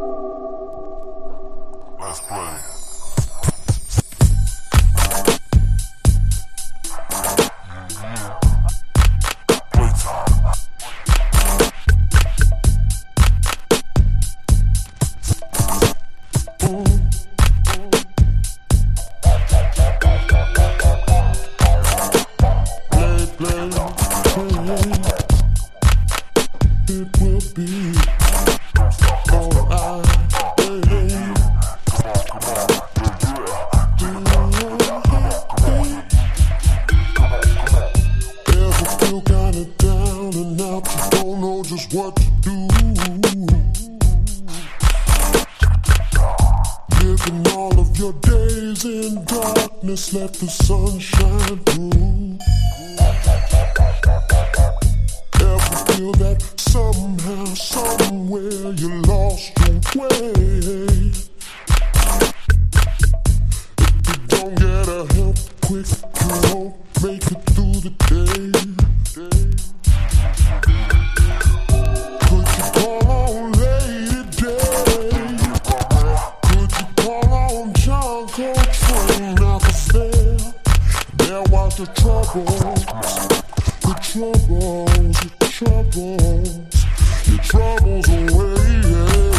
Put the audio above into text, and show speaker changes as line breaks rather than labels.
Let's play.
It will be alright. Ever feel kinda down and out? You don't know just what to do. Living all of your days in darkness, let the sun shine through. Ever feel that somehow, somewhere you lost your way? If you don't get a help quick, you won't make it through the day. Could you call on Lady Day? Could you call on John Coltrane? Now 'cause there was the troubles. The troubles, your troubles away, yeah.